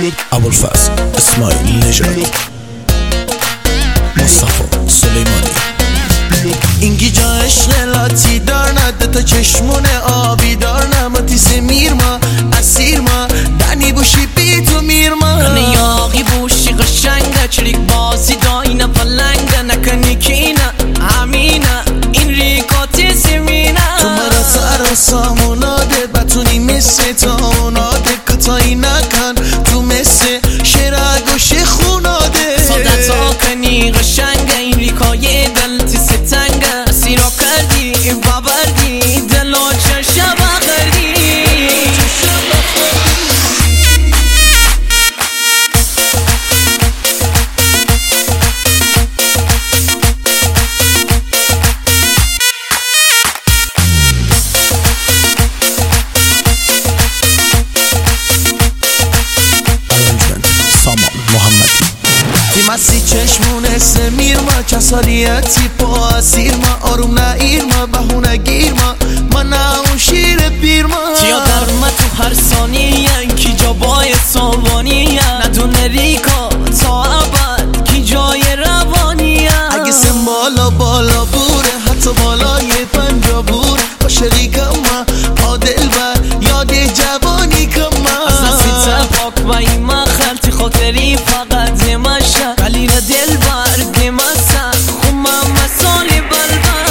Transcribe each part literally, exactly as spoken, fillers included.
ابوالفضل اسماعیل نژادی، مصطفی سلیمانی. اینگی جا عشق لاتی دار نده تا چشمون آبی دار نماتی سمیر ما اسیر ما دنی بوشی بی تو میر ما نیاقی بوشی قشنگه چریک بازی داینه پلنگه نکنی کینه همینه این ریکاتی سمینه تو مرا سر ساموناده بتونی مثل تاموناده کتایی نکن تو مثل شرگوش خوناده صادتا کنی قشنگه این ریکای دلتی ستنگه سیرا کردی ببردی دل و چشم بخردی مسی چشمون سمیر ما کسالیتی پا اسیر ما آروم نگیر ما بهونه گیر ما ما نه اون شیر پیر ما تیا در ما تو هر ثانیه کی جابای سوانیه ندونه ریکا تا ابد کی جای روانیه اگه سن بالا بالا بوره حتی بالای پنجا بور باشه ریکا ما عادل و یاد جوانی که ما از نسیت پاک و ایما خلطی خاطری فقط مشه قلیل دل بر دمسه خمم مسالی بلبر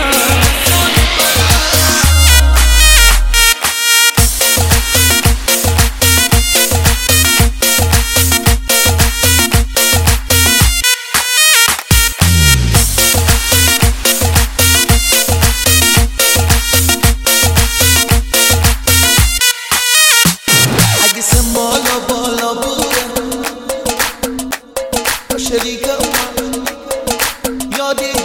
اگه سن بالا بالا بوره شریکم یادی